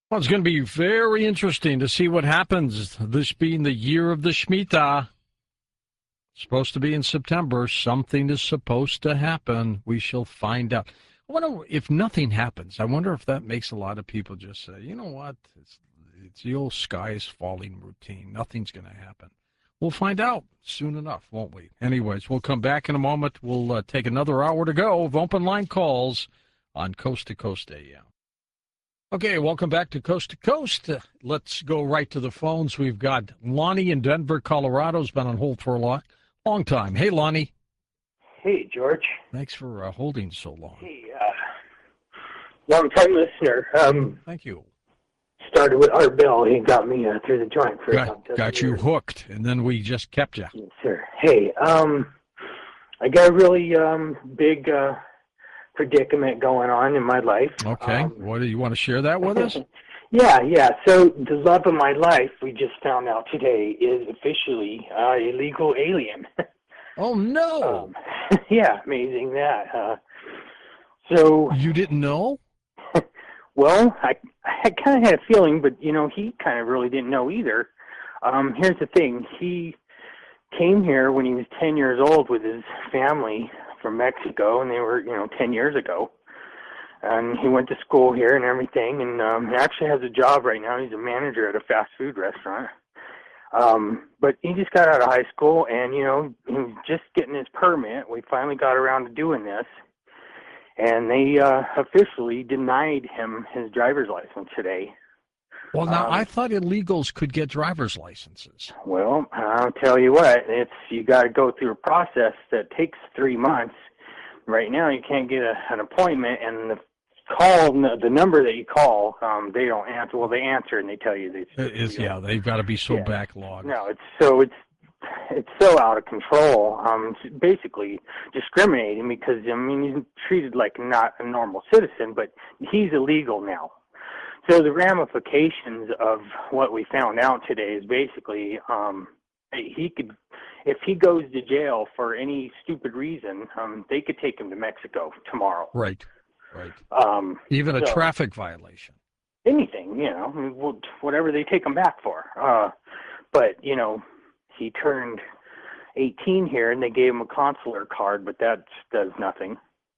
Well, it's going to be very interesting to see what happens. This being the year of the Shemitah, supposed to be in September. Something is supposed to happen. We shall find out. I wonder if nothing happens. I wonder if that makes a lot of people just say, you know what? It's the old sky is falling routine. Nothing's going to happen. We'll find out soon enough, won't we? Anyways, we'll come back in a moment. We'll take another hour to go of open line calls on Coast to Coast AM. Okay, welcome back to Coast to Coast. Let's go right to the phones. We've got Lonnie in Denver, Colorado. Has been on hold for a long time. Hey, Lonnie. Hey, George. Thanks for holding so long. Hey, long-time listener. Thank you. Started with Art Bell. He got me through the joint for about 10 got you years. hooked, and then we just kept you. Yes, sir. Hey, I got a really big predicament going on in my life. Okay. What do you want to share that with us? Yeah. So the love of my life, we just found out today, is officially illegal alien. Oh, no. Yeah, amazing that. So you didn't know? Well, I kind of had a feeling, but, he kind of really didn't know either. Here's the thing. He came here when he was 10 years old with his family from Mexico, and they were, 10 years ago. And he went to school here and everything, and he actually has a job right now. He's a manager at a fast food restaurant. But he just got out of high school, and, he was just getting his permit. We finally got around to doing this. And they officially denied him his driver's license today. Well, now, I thought illegals could get driver's licenses. Well, I'll tell you what, you got to go through a process that takes 3 months. Right now, you can't get an appointment, and the number that you call, they don't answer. Well, they answer, and they tell you they've got to be so backlogged. No, it's so out of control. It's basically discriminating because, he's treated like not a normal citizen, but he's illegal now. So the ramifications of what we found out today is basically if he goes to jail for any stupid reason, they could take him to Mexico tomorrow. Right. Even a traffic violation. Anything, whatever they take him back for. But, he turned 18 here, and they gave him a consular card, but that does nothing.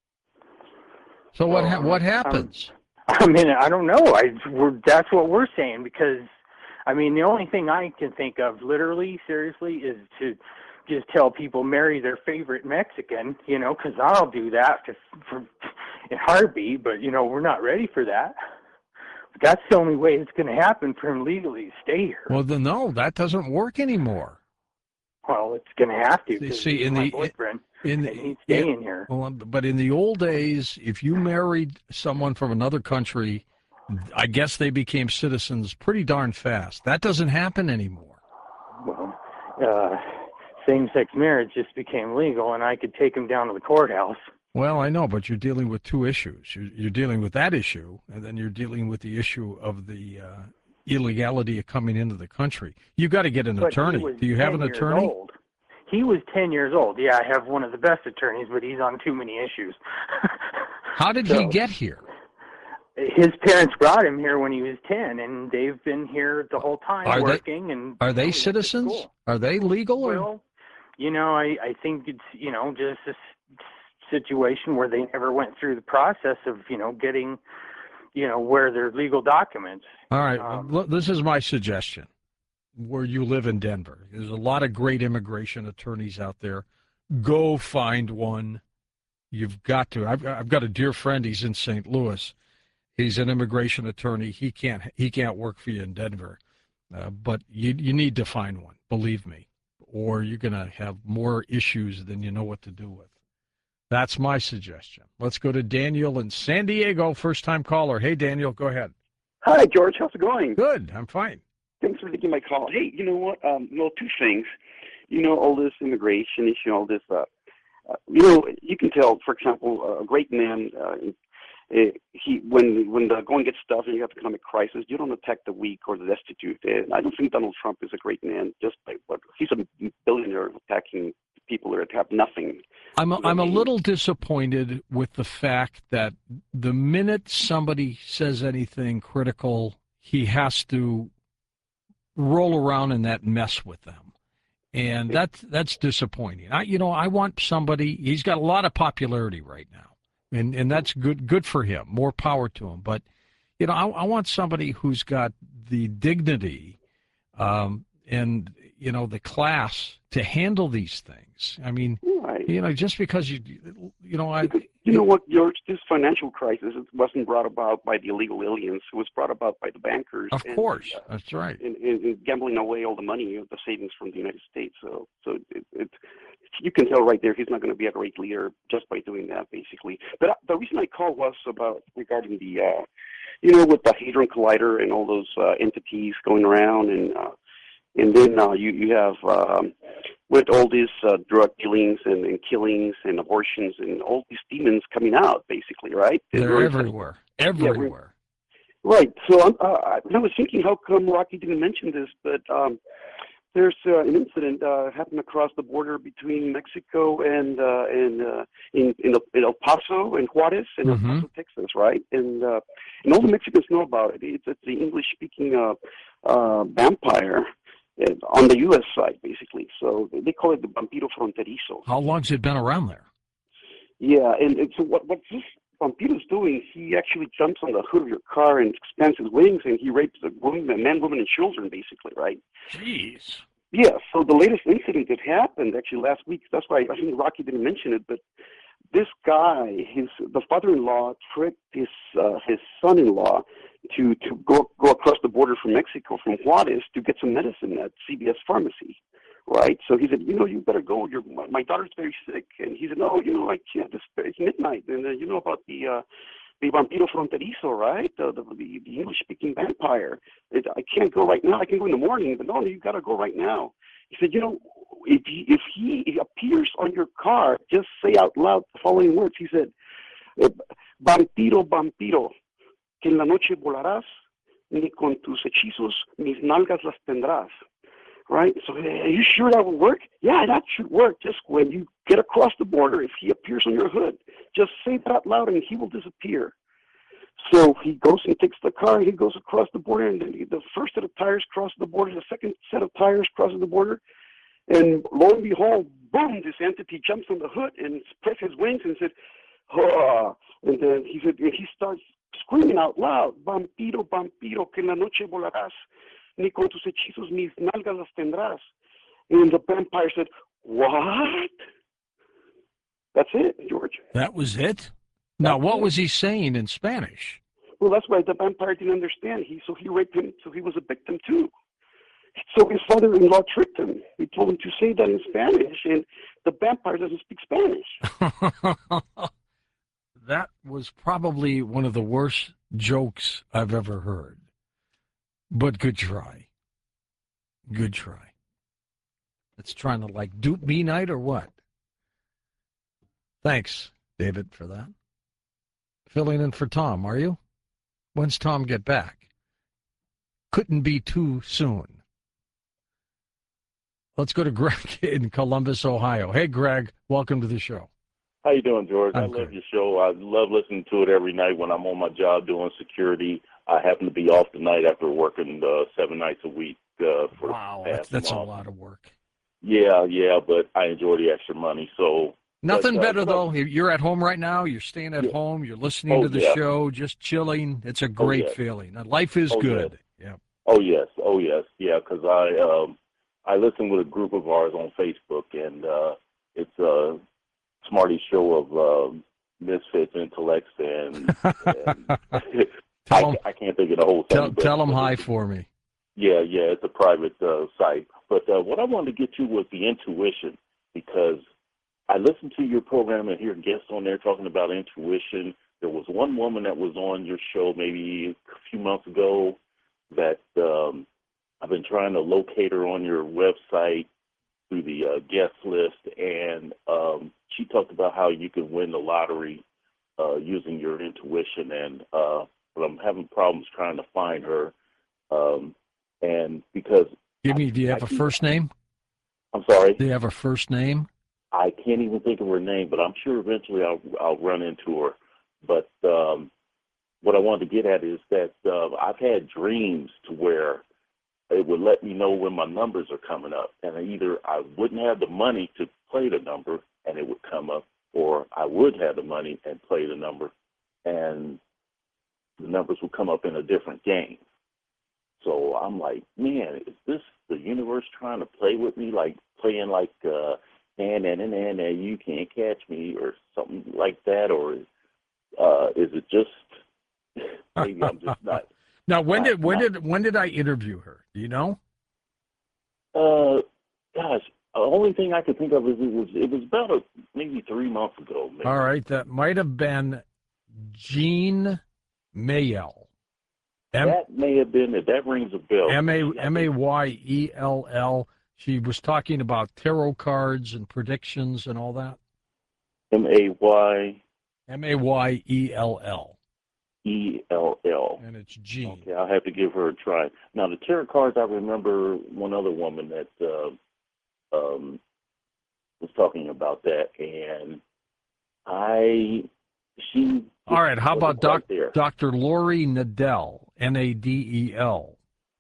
So what happens? I don't know. That's what we're saying, because, the only thing I can think of, literally, seriously, is to just tell people marry their favorite Mexican, because I'll do that for in heartbeat, but, we're not ready for that. That's the only way it's going to happen for him legally to stay here. Well, then, no, that doesn't work anymore. Well, it's going to have to. See, he's my boyfriend, and he's staying here. Well, but in the old days, if you married someone from another country, I guess they became citizens pretty darn fast. That doesn't happen anymore. Well, same-sex marriage just became legal, and I could take him down to the courthouse. Well, I know, but you're dealing with two issues. You're dealing with that issue, and then you're dealing with the issue of the illegality of coming into the country. You got to get an attorney. Do you have an attorney? Old. He was 10 years old. Yeah, I have one of the best attorneys, but he's on too many issues. How did he get here? His parents brought him here when he was 10, and they've been here the whole time working. Are they citizens? Are they legal? Well, I think it's, just a situation where they never went through the process of, getting, where their legal documents. All right. This is my suggestion. Where you live in Denver, there's a lot of great immigration attorneys out there. Go find one. You've got to. I've got a dear friend. He's in St. Louis. He's an immigration attorney. He can't work for you in Denver, but you need to find one. Believe me, or you're going to have more issues than you know what to do with. That's my suggestion. Let's go to Daniel in San Diego, first-time caller. Hey, Daniel, go ahead. Hi, George. How's it going? Good. I'm fine. Thanks for taking my call. Hey, you know what? Two things. All this immigration issue, all this, you can tell, for example, a great man, when the going gets tough and you have economic crisis, you don't attack the weak or the destitute. And I don't think Donald Trump is a great man just by he's a billionaire attacking people that have nothing. I'm a little disappointed with the fact that the minute somebody says anything critical, he has to roll around in that mess with them. And that's disappointing. I want somebody. He's got a lot of popularity right now, and that's good for him. More power to him. But I want somebody who's got the dignity, and the class to handle these things. I mean, Right. just because Because you know what, George, this financial crisis, it wasn't brought about by the illegal aliens. It was brought about by the bankers. Of course, that's right. And gambling away all the money, the savings from the United States. So you can tell right there he's not going to be a great leader just by doing that, basically. But the reason I called was regarding the, with the Hadron Collider and all those entities going around, and then you have with all these drug dealings and killings and abortions and all these demons coming out, basically, right? They're everywhere. Everywhere. Right. So I was thinking, how come Rocky didn't mention this? But there's an incident happened across the border between Mexico and in El Paso and Juarez and El Paso, Texas, right? And all the Mexicans know about it. It's the English-speaking vampire on the U.S. side, basically. So they call it the Vampiro Fronterizo. How long's it been around there? Yeah, and so what this Vampiro's doing, he actually jumps on the hood of your car and expands his wings, and he rapes a man, woman, and children, basically, right? Jeez. Yeah, so the latest incident that happened actually last week, that's why I think Rocky didn't mention it, but this guy, the father-in-law tricked his son-in-law to go across the border from Mexico, from Juarez, to get some medicine at CVS Pharmacy, right? So he said, you better go. My daughter's very sick. And he said, no, I can't. It's midnight. And you know about the Vampiro Fronterizo, right? The English-speaking vampire. I can't go right now. I can go in the morning. But no, you got to go right now. He said, if he appears on your car, just say out loud the following words. He said, Vampiro, vampiro, que en la noche volarás, ni con tus hechizos mis nalgas las tendrás. Right? So, are you sure that will work? Yeah, that should work. Just when you get across the border, if he appears on your hood, just say that out loud and he will disappear. So he goes and takes the car and he goes across the border, and the first set of tires crosses the border, the second set of tires crosses the border, and lo and behold, boom, this entity jumps on the hood and spreads his wings and said, oh, and then he starts screaming out loud, Vampiro, vampiro, que en la noche volarás, ni con tus hechizos mis nalgas las tendrás. And the vampire said, what? That's it, George. That was it? Now, what was he saying in Spanish? Well, that's why the vampire didn't understand. So he raped him, so he was a victim too. So his father-in-law tricked him. He told him to say that in Spanish, and the vampire doesn't speak Spanish. That was probably one of the worst jokes I've ever heard. But good try. Good try. It's trying to dupe me night or what? Thanks, David, for that. Filling in for Tom, are you? When's Tom get back? Couldn't be too soon. Let's go to Greg in Columbus, Ohio. Hey, Greg, welcome to the show. How you doing, George? I love great. your show. I love listening to it every night when I'm on my job doing security. I happen to be off tonight after working 7 nights a week. Wow, that's a lot of work. Yeah, but I enjoy the extra money. So nothing better, though. You're at home right now. You're staying at home. You're listening to the show, just chilling. It's a great feeling. Life is good. Yes. Yeah. Oh, yes. Yeah, because I listen with a group of ours on Facebook, and it's a Smarty show of misfits, intellects, and I can't think of the whole thing. Tell them hi for me. Yeah, it's a private site. But what I wanted to get to was the intuition, because I listened to your program and hear guests on there talking about intuition. There was one woman that was on your show maybe a few months ago that I've been trying to locate her on your website through the guest list, and she talked about how you can win the lottery using your intuition, and but I'm having problems trying to find her, and because do you have a first name? I'm sorry? Do you have a first name? I can't even think of her name, but I'm sure eventually I'll run into her. But what I wanted to get at is that I've had dreams to where it would let me know when my numbers are coming up, and either I wouldn't have the money to play the number and it would come up, or I would have the money and play the number and the numbers would come up in a different game. So I'm like, man, is this the universe trying to play with me, like playing like and you can't catch me or something like that, or is it just maybe I'm just not. Now, when did I interview her? Do you know? Gosh, the only thing I could think of is it was about maybe 3 months ago. Maybe. All right, that might have been Jean Mayell. That may have been it. That rings a bell. Mayell. She was talking about tarot cards and predictions and all that. Mayell. And it's Jean. Okay, I'll have to give her a try. Now, the tarot cards, I remember one other woman that was talking about that, and she. All right, how about right Dr. Lori Nadel, Nadel?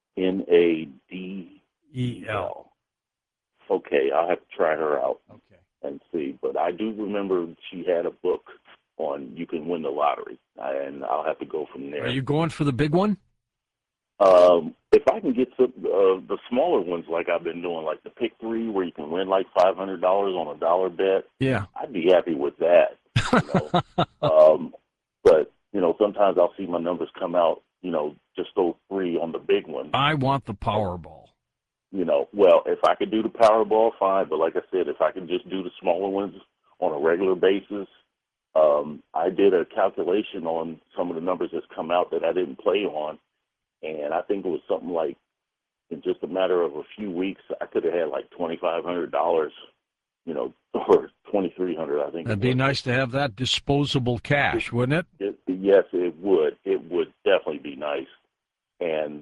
Nadel. Okay, I'll have to try her out. Okay. And see. But I do remember she had a book on you can win the lottery, and I'll have to go from there. Are you going for the big one? If I can get to the smaller ones, like I've been doing, like the pick three, where you can win like $500 on a dollar bet, yeah, I'd be happy with that. But sometimes I'll see my numbers come out, just those three on the big one. I want the Powerball. Well, if I could do the Powerball, fine. But like I said, if I can just do the smaller ones on a regular basis, I did a calculation on some of the numbers that's come out that I didn't play on, and I think it was something like in just a matter of a few weeks, I could have had like $2,500, or $2,300. I think that'd be nice to have that disposable cash, wouldn't it? Yes, it would. It would definitely be nice, and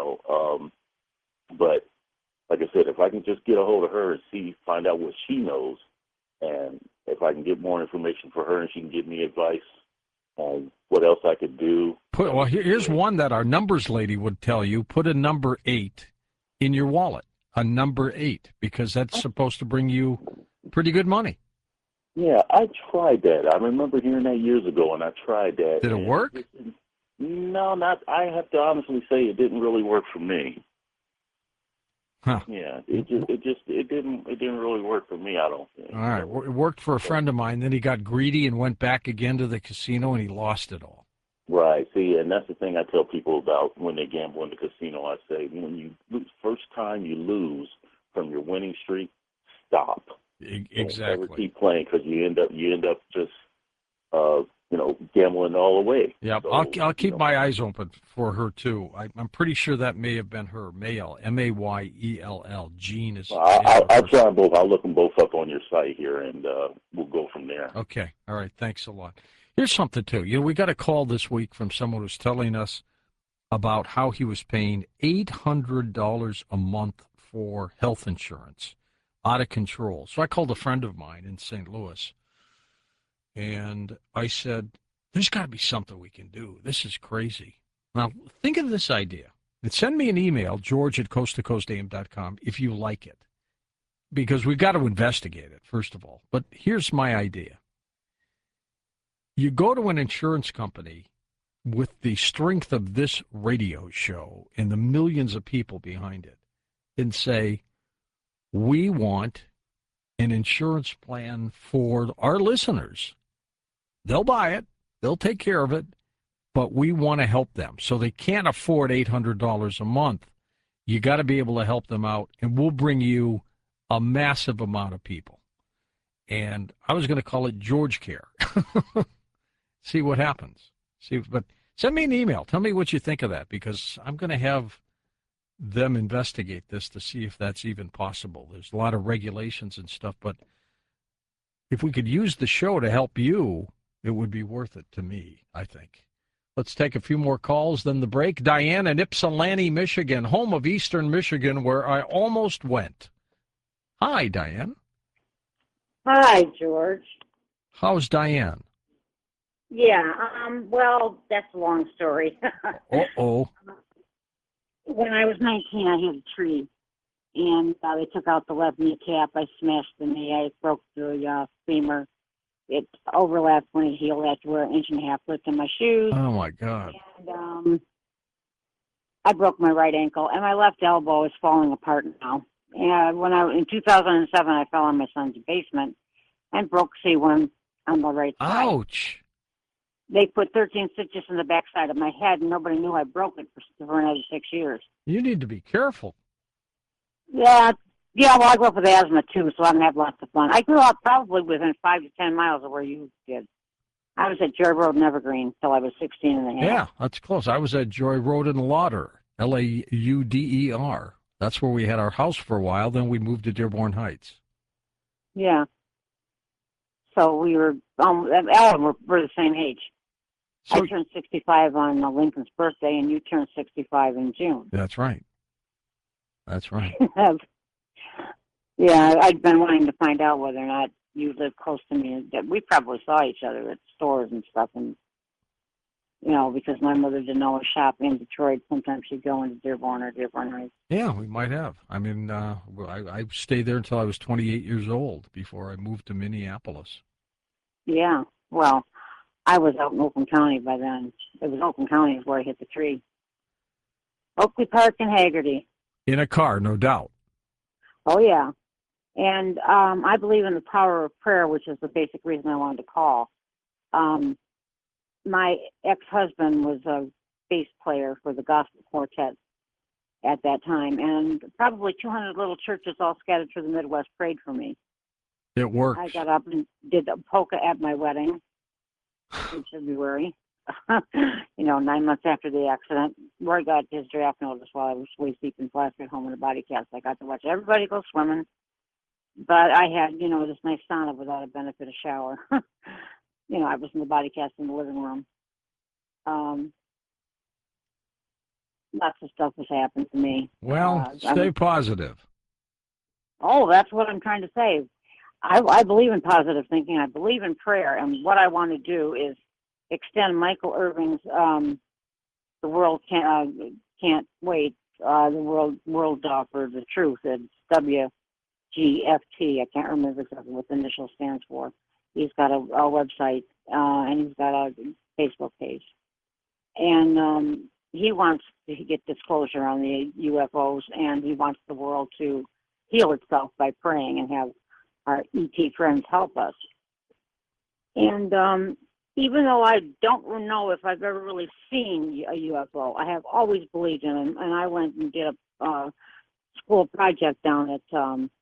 but like I said, if I can just get a hold of her and find out what she knows, and if I can get more information for her and she can give me advice on what else I could do. Here's one that our numbers lady would tell you. Put a number 8 in your wallet, a number 8, because that's supposed to bring you pretty good money. Yeah, I tried that. I remember hearing that years ago, and I tried that. Did it work? No, not. I have to honestly say it didn't really work for me. Huh. Yeah, it didn't really work for me, I don't think. All right, it worked for a friend of mine. Then he got greedy and went back again to the casino, and he lost it all. Right. See, and that's the thing I tell people about when they gamble in the casino. I say, when you lose, first time you lose from your winning streak, stop. Exactly. Don't ever keep playing, because you end up just gambling all the way. Yeah, so, I'll keep my eyes open for her too. I'm pretty sure that may have been her. Mayell, Mayell. Jean is. I'll try them both. I'll look them both up on your site here, and we'll go from there. Okay. All right. Thanks a lot. Here's something too. We got a call this week from someone who's telling us about how he was paying $800 a month for health insurance, out of control. So I called a friend of mine in St. Louis. And I said, there's got to be something we can do. This is crazy. Now, think of this idea. And send me an email, george@coasttocoastam.com, if you like it. Because we've got to investigate it, first of all. But here's my idea. You go to an insurance company with the strength of this radio show and the millions of people behind it and say, we want an insurance plan for our listeners. They'll buy it. They'll take care of it. But we want to help them. So they can't afford $800 a month. You got to be able to help them out. And we'll bring you a massive amount of people. And I was going to call it George Care. See what happens. But send me an email. Tell me what you think of that, because I'm going to have them investigate this to see if that's even possible. There's a lot of regulations and stuff, but if we could use the show to help you, it would be worth it to me, I think. Let's take a few more calls, then the break. Diane in Ypsilanti, Michigan, home of Eastern Michigan, where I almost went. Hi, Diane. Hi, George. How's Diane? Yeah. Well, that's a long story. Uh-oh. When I was 19, I hit a tree, and they took out the left kneecap. I smashed the knee. I broke the femur. It overlapped when it healed. I had to wear an 1.5 inch lift in my shoes. Oh, my God. And I broke my right ankle, and my left elbow is falling apart now. And in 2007, I fell in my son's basement and broke C1 on the right side. Ouch. They put 13 stitches in the backside of my head, and nobody knew I broke it for another 6 years. You need to be careful. Yeah, well, I grew up with asthma, too, so I'm going to have lots of fun. I grew up probably within 5 to 10 miles of where you did. I was at Joy Road in Evergreen till I was 16 and a half. Yeah, that's close. I was at Joy Road in Lauder, Lauder. That's where we had our house for a while. Then we moved to Dearborn Heights. Yeah. So we were, Ellen, we're the same age. So, I turned 65 on Lincoln's birthday, and you turned 65 in June. that's right. That's right. Yeah, I'd been wanting to find out whether or not you lived close to me. We probably saw each other at stores and stuff, and because my mother didn't always shop in Detroit. Sometimes she'd go into Dearborn or Dearborn Heights. Yeah, we might have. I mean, I stayed there until I was 28 years old before I moved to Minneapolis. Yeah, well, I was out in Oakland County by then. It was Oakland County where I hit the tree. Oakley Park in Hagerty. In a car, no doubt. Oh, yeah. And I believe in the power of prayer, which is the basic reason I wanted to call. My ex-husband was a bass player for the gospel quartet at that time, and probably 200 little churches all scattered through the Midwest prayed for me. It works. I got up and did a polka at my wedding in February. 9 months after the accident. Roy got his draft notice while I was waist deep in plastic at home in a body cast. I got to watch everybody go swimming. But I had, this nice sauna without a benefit of shower. I was in the body cast in the living room. Lots of stuff has happened to me. Well, stay positive. Oh, that's what I'm trying to say. I believe in positive thinking. I believe in prayer. And what I want to do is extend Michael Irving's "The World Can't Wait," the world for the truth. It's WGFT. I can't remember exactly what the initial stands for. He's got a website and he's got a Facebook page, and he wants to get disclosure on the UFOs, and he wants the world to heal itself by praying and have our ET friends help us. And even though I don't know if I've ever really seen a UFO, I have always believed in them. And I went and did a school project down at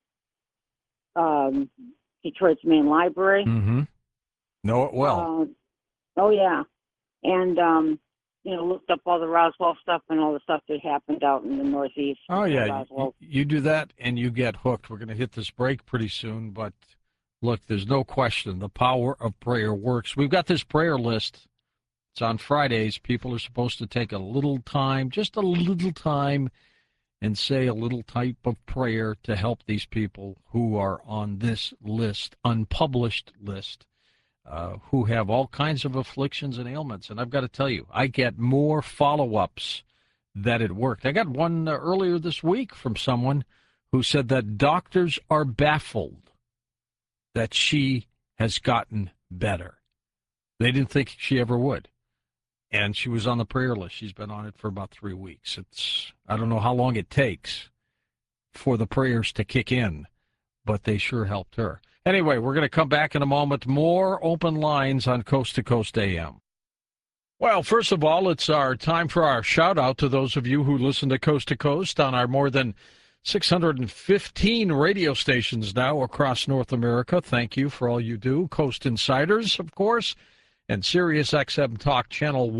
Detroit's main library. Mm-hmm. Know it well. Oh, yeah. And, looked up all the Roswell stuff and all the stuff that happened out in the Northeast. Oh, yeah. You do that and you get hooked. We're going to hit this break pretty soon, but look, there's no question the power of prayer works. We've got this prayer list. It's on Fridays. People are supposed to take a little time, just a little time, and say a little type of prayer to help these people who are on this list, unpublished list, who have all kinds of afflictions and ailments. And I've got to tell you, I get more follow-ups that it worked. I got one earlier this week from someone who said that doctors are baffled that she has gotten better. They didn't think she ever would. And she was on the prayer list. She's been on it for about 3 weeks. I don't know how long it takes for the prayers to kick in, but they sure helped her. Anyway, we're going to come back in a moment. More open lines on Coast to Coast AM. Well, first of all, it's our time for our shout-out to those of you who listen to Coast on our more than 615 radio stations now across North America. Thank you for all you do. Coast Insiders, of course, and Sirius XM Talk Channel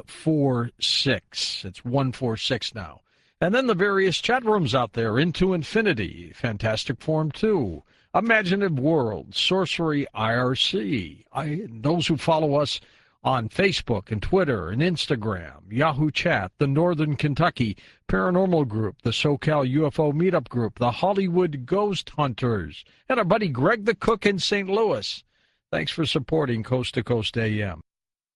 146. It's 146 now. And then the various chat rooms out there, Into Infinity, Fantastic Forum 2, Imaginative World, Sorcery IRC. Those who follow us on Facebook and Twitter and Instagram, Yahoo Chat, the Northern Kentucky Paranormal Group, the SoCal UFO Meetup Group, the Hollywood Ghost Hunters, and our buddy Greg the Cook in St. Louis. Thanks for supporting Coast to Coast AM.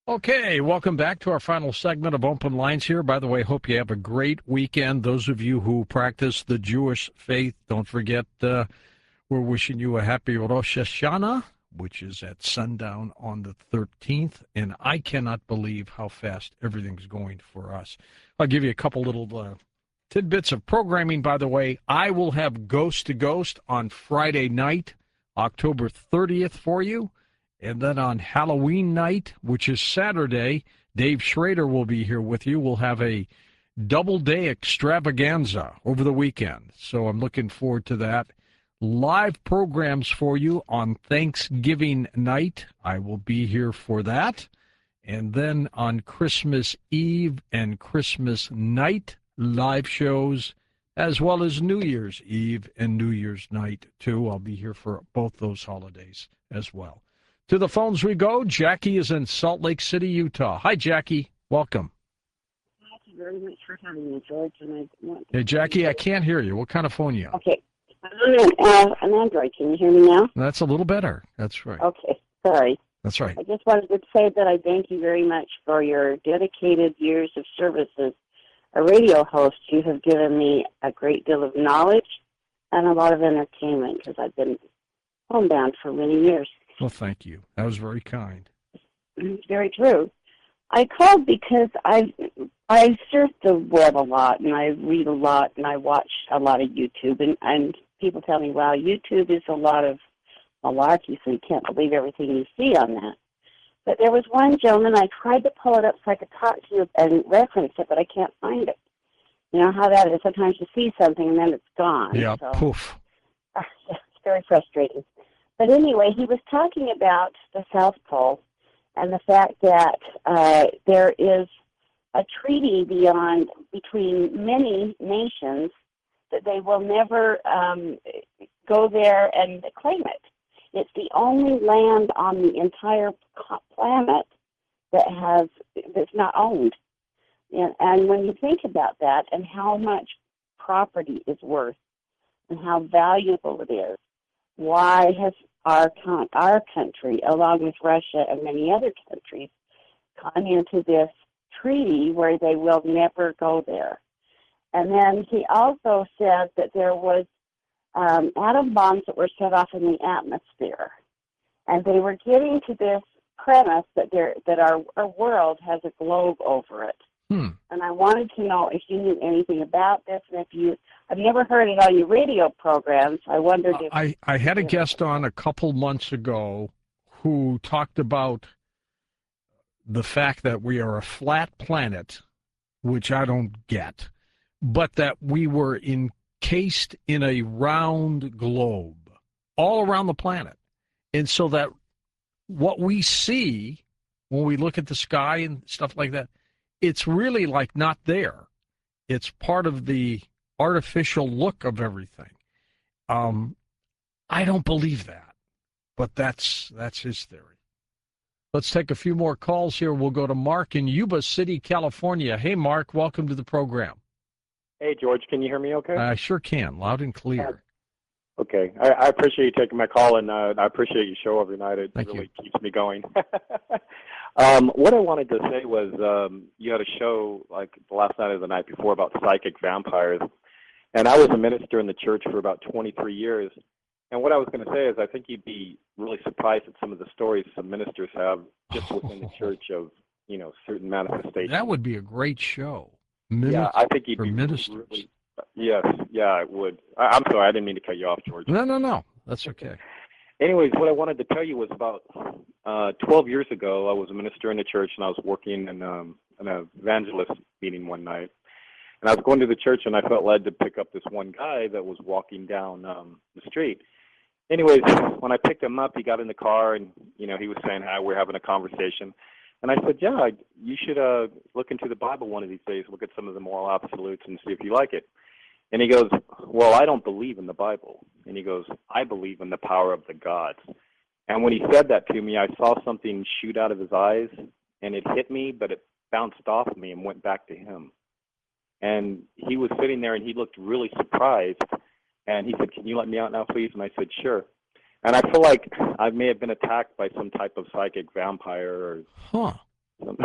Okay, welcome back to our final segment of Open Lines here. By the way, hope you have a great weekend. Those of you who practice the Jewish faith, don't forget we're wishing you a happy Rosh Hashanah, which is at sundown on the 13th. And I cannot believe how fast everything's going for us. I'll give you a couple little tidbits of programming, by the way. I will have Ghost to Ghost on Friday night, October 30th for you. And then on Halloween night, which is Saturday, Dave Schrader will be here with you. We'll have a double-day extravaganza over the weekend. So I'm looking forward to that. Live programs for you on Thanksgiving night. I will be here for that. And then on Christmas Eve and Christmas night, live shows, as well as New Year's Eve and New Year's night, too. I'll be here for both those holidays as well. To the phones we go. Jackie is in Salt Lake City, Utah. Hi, Jackie. Welcome. Thank you very much for having me, George. And Hey, Jackie, I can't hear you. What kind of phone you on? Okay. I'm an Android. Can you hear me now? That's a little better. That's right. Okay. Sorry. That's right. I just wanted to say that I thank you very much for your dedicated years of service as a radio host. You have given me a great deal of knowledge and a lot of entertainment because I've been homebound for many years. Well, thank you. That was very kind. Very true. I called because I surf the web a lot, and I read a lot, and I watch a lot of YouTube, and people tell me, wow, YouTube is a lot of malarkey, so you can't believe everything you see on that. But there was one gentleman, I tried to pull it up so I could talk to you and reference it, but I can't find it. You know how that is. Sometimes you see something, and then it's gone. Yeah, so, poof. It's very frustrating. But anyway, he was talking about the South Pole and the fact that there is a treaty between many nations that they will never go there and claim it. It's the only land on the entire planet that's not owned. And when you think about that and how much property is worth and how valuable it is, why has our country, along with Russia and many other countries, gone into this treaty where they will never go there? And then he also said that there was atom bombs that were set off in the atmosphere, and they were getting to this premise that our world has a globe over it. And I wanted to know if you knew anything about this, and I've never heard it on your radio programs. I wondered if I had a guest on a couple months ago who talked about the fact that we are a flat planet, which I don't get, but that we were encased in a round globe all around the planet. And so that what we see when we look at the sky and stuff like that, it's really like not there. It's part of the artificial look of everything. I don't believe that, but that's his theory. Let's take a few more calls here. We'll go to Mark in Yuba City, California. Hey, Mark, welcome to the program. Hey, George, can you hear me okay? I sure can, loud and clear. Okay. I appreciate you taking my call, and I appreciate your show every night. It Thank really you. keeps me going. What I wanted to say was you had a show like the last night or the night before about psychic vampires, and I was a minister in the church for about 23 years. And what I was going to say is I think you'd be really surprised at some of the stories some ministers have just within the church of, certain manifestations. That would be a great show. Yeah, I think you'd for be ministers. really. Yes, yeah, it would. I'm sorry, I didn't mean to cut you off, George. No. That's okay. Anyways, what I wanted to tell you was about 12 years ago, I was a minister in the church, and I was working in an evangelist meeting one night. And I was going to the church, and I felt led to pick up this one guy that was walking down the street. Anyways, when I picked him up, he got in the car, and, he was saying hi, we're having a conversation. And I said, yeah, you should look into the Bible one of these days, look at some of the moral absolutes and see if you like it. And he goes, well, I don't believe in the Bible. And he goes, I believe in the power of the gods. And when he said that to me, I saw something shoot out of his eyes, and it hit me, but it bounced off me and went back to him. And he was sitting there, and he looked really surprised. And he said, can you let me out now, please? And I said, sure. And I feel like I may have been attacked by some type of psychic vampire or something.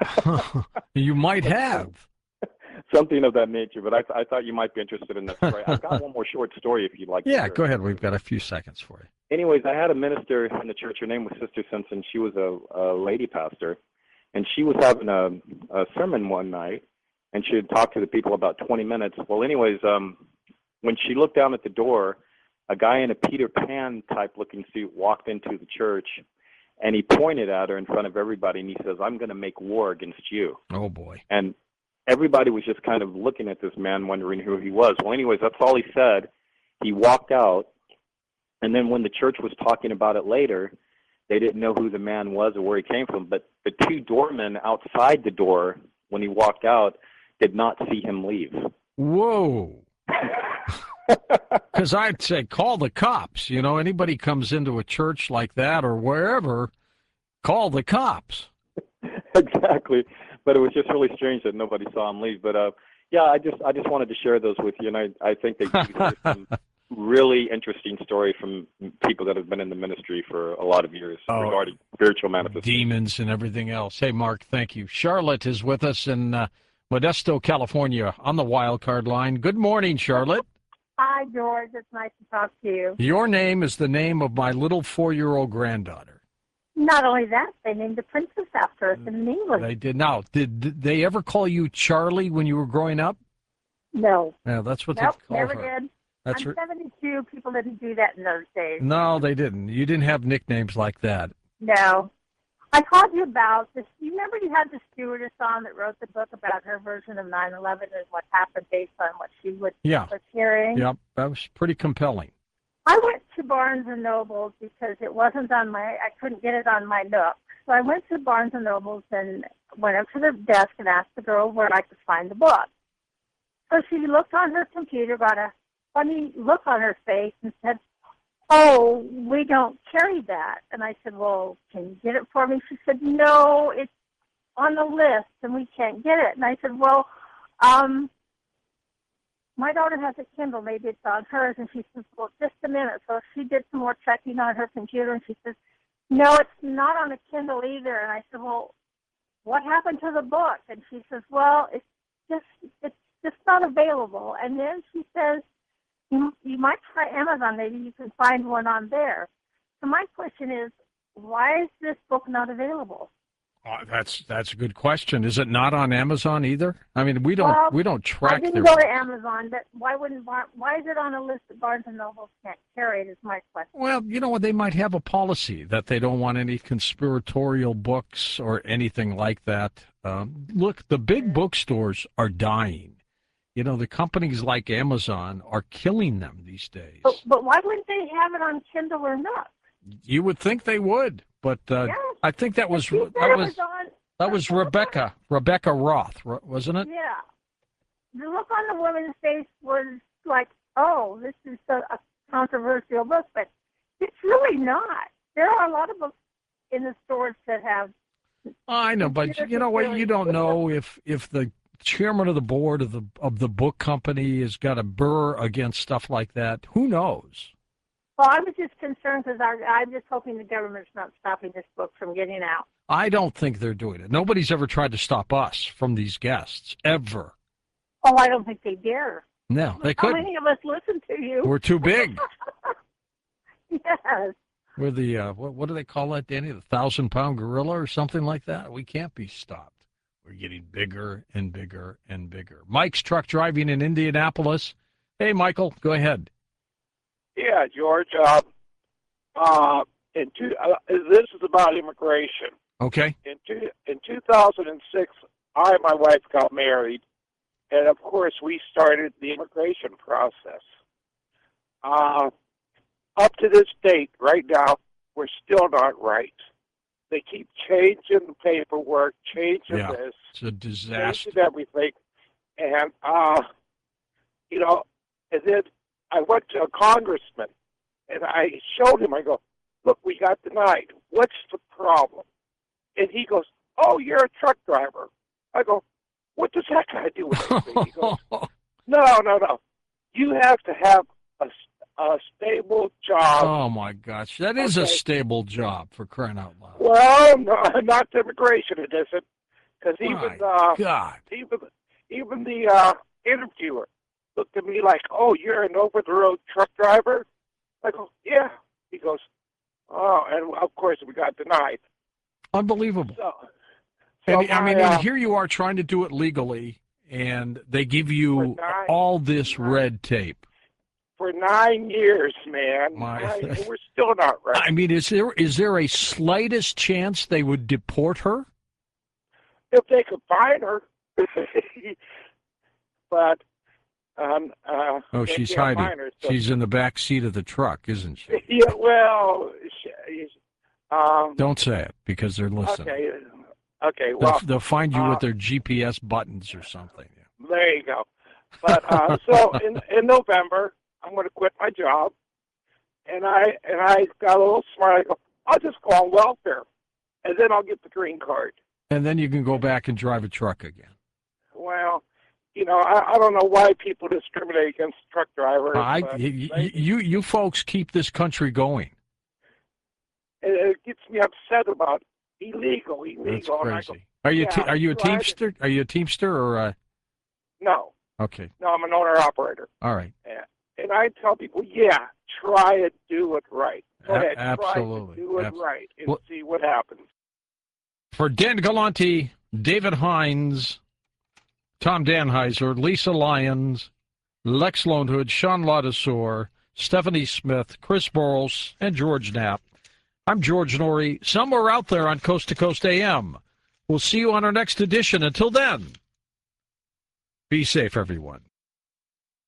You might have. Something of that nature, but I thought you might be interested in that story. I've got one more short story if you'd like to Yeah, hear. go ahead. We've got a few seconds for you. Anyways, I had a minister in the church. Her name was Sister Simpson. She was a lady pastor, and she was having a sermon one night, and she had talked to the people about 20 minutes. Well, anyways, when she looked down at the door, a guy in a Peter Pan type looking suit walked into the church, and he pointed at her in front of everybody, and he says, "I'm going to make war against you." Oh, boy. And everybody was just kind of looking at this man, wondering who he was. Well, anyways, that's all he said. He walked out, and then when the church was talking about it later, they didn't know who the man was or where he came from, but the two doormen outside the door, when he walked out, did not see him leave. Whoa. Because I'd say call the cops. You know, anybody comes into a church like that or wherever, call the cops. Exactly. But it was just really strange that nobody saw him leave. But yeah, I just wanted to share those with you, and I think they do some really interesting story from people that have been in the ministry for a lot of years regarding spiritual manifestations. Demons and everything else. Hey, Mark, thank you. Charlotte is with us in Modesto, California, on the wild card line. Good morning, Charlotte. Hi, George. It's nice to talk to you. Your name is the name of my little 4-year-old granddaughter. Not only that, they named a princess after us in England. They did. Now, did they ever call you Charlie when you were growing up? No. Yeah, that's what Nope, they called never her. did. That's I'm 72. People didn't do that in those days. No, they didn't. You didn't have nicknames like that. No. I called you about this. You remember you had the stewardess on that wrote the book about her version of 9/11 and what happened based on what she was hearing? Yep, that was pretty compelling. I went to Barnes & Nobles because it wasn't on I couldn't get it on my Nook. So I went to Barnes & Nobles and went up to the desk and asked the girl where I could find the book. So she looked on her computer, got a funny look on her face and said, "Oh, we don't carry that." And I said, "Well, can you get it for me?" She said, "No, it's on the list and we can't get it." And I said, "Well, my daughter has a Kindle, maybe it's on hers." And she says, "Well, just a minute." So she did some more checking on her computer, and she says, "No, it's not on a Kindle either." And I said, "Well, what happened to the book?" And she says, "Well, it's just not available." And then she says, you might try Amazon. Maybe you can find one on there." So my question is, why is this book not available? That's a good question. Is it not on Amazon either? I mean, we don't track. I didn't go to Amazon, but why is it on a list that Barnes and Noble can't carry it? Is my question. Well, you know what? They might have a policy that they don't want any conspiratorial books or anything like that. Look, the big bookstores are dying. You know, the companies like Amazon are killing them these days. But why wouldn't they have it on Kindle or not? You would think they would, but Yes. I think that was Rebecca Roth, wasn't it? Yeah. The look on the woman's face was like, "Oh, this is a controversial book," but it's really not. There are a lot of books in the stores that have. I know, but you know what? You don't know if the chairman of the board of the book company has got a burr against stuff like that. Who knows? Well, I was just concerned because I'm just hoping the government's not stopping this book from getting out. I don't think they're doing it. Nobody's ever tried to stop us from these guests, ever. Oh, I don't think they dare. No, they How couldn't. many of us listen to you? We're too big. Yes. We're the, what do they call that, Danny? The 1,000-pound gorilla or something like that? We can't be stopped. We're getting bigger and bigger and bigger. Mike's truck driving in Indianapolis. Hey, Michael, go ahead. Yeah, George. This is about immigration. Okay. In 2006, I and my wife got married, and of course, we started the immigration process. Up to this date, right now, we're still not right. They keep changing the paperwork, changing this. It's a disaster. Changing everything. And, and then I went to a congressman, and I showed him, I go, "Look, we got denied. What's the problem?" And he goes, "Oh, you're a truck driver." I go, "What does that got to do with anything?" He goes, No. You have to have a stable job. Oh, my gosh. That is a Okay. stable job, for crying out loud. Well, no, not the immigration, it isn't. Because even, God. even the interviewer looked at me like, "Oh, you're an over-the-road truck driver?" I go, "Yeah." He goes, "Oh," and of course we got denied. Unbelievable. So I mean, and here you are trying to do it legally, and they give you all this red tape. for 9 years, man. And we're still not ready. I mean, is there a slightest chance they would deport her? If they could find her. But Oh, they she's can't hiding. find her, so- She's in the back seat of the truck, isn't she? Yeah, well, Don't say it because they're listening. Okay. Well, They'll find you with their GPS buttons or something. there you go. But so in November, I'm going to quit my job, and I got a little smart. I go, I'll just go on welfare, and then I'll get the green card. And then you can go back and drive a truck again. Well, I don't know why people discriminate against truck drivers. but You folks keep this country going. it gets me upset about illegal. That's And I crazy. go, Are you yeah, are you a driving- teamster? Are you a teamster or No, okay? no, I'm an owner-operator. All right. And I tell people, yeah, try it, do it right. Go ahead, Absolutely. try to do it right and Well- see what happens. For Dan Galante, David Hines, Tom Danheiser, Lisa Lyons, Lex Lonehood, Sean Ladouceur, Stephanie Smith, Chris Boros, and George Knapp, I'm George Norrie, somewhere out there on Coast to Coast AM. We'll see you on our next edition. Until then, be safe, everyone.